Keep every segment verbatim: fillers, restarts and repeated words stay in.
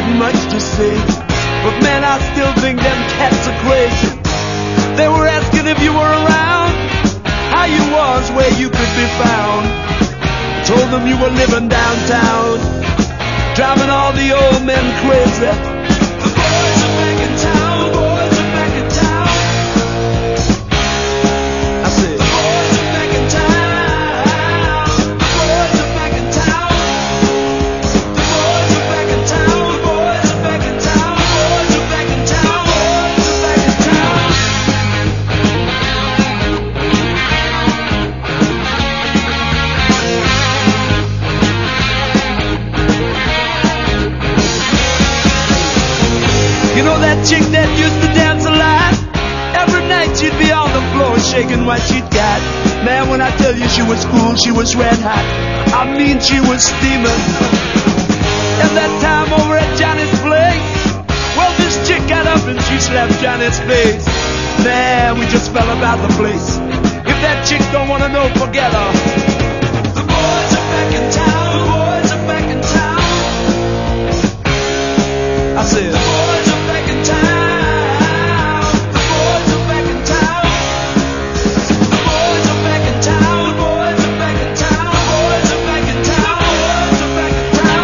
had much to say, but man, I still think them cats are crazy. They were asking if you were around, how you was, where you could be found. Told them you were living downtown, driving all the old men crazy. The boys are back in town, boys are back in town. I said, the boys are back in town, the boys are back in town. The boys are back in town, boys are back in town, boys are back in town, boys are back in town. You know that chick that used to dance a lot? Every night she'd be on the floor shaking what she'd got. Man, when I tell you she was cool, she was red hot. I mean, she was steaming. And that time over at Johnny's place, well, this chick got up and she slapped Johnny's face. Man, we just fell about the place. If that chick don't wanna know, forget her. The boys are back in town, the boys are back in town. I said, the boys are back in town, the boys are back in town. The boys are back in town, the boys are back in town, the boys are back in town, the boys are back in town.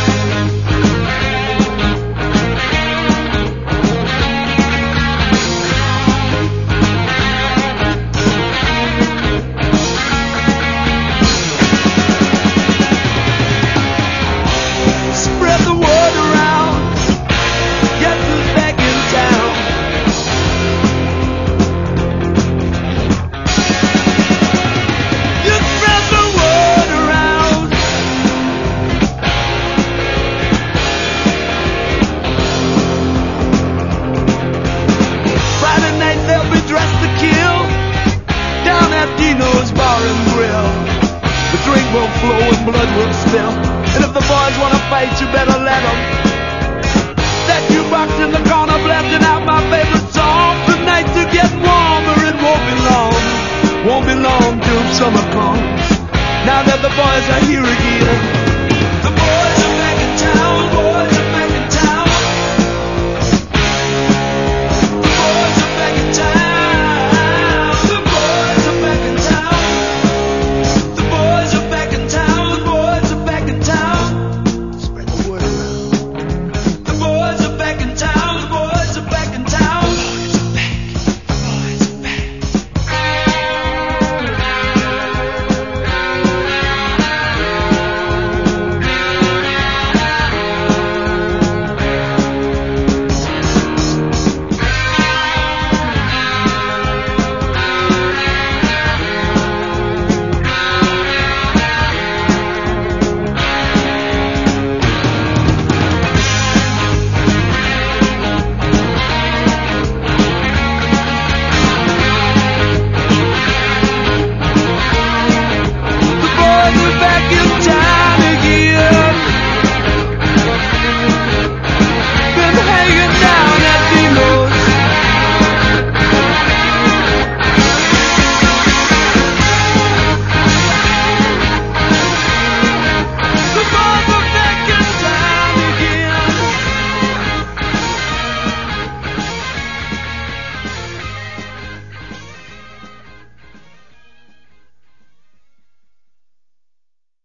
Spread the word around, guess who's back in town? You spread the word around. Friday night they'll be dressed to kill down at Dino's Bar and Grill. The drink will flow and blood will spill, and if the boys wanna fight, you better let 'em. That jukebox in the corner blasting out my favorite song. The nights are getting warmer, it won't be long, won't be long till summer comes. Now that the boys are here again,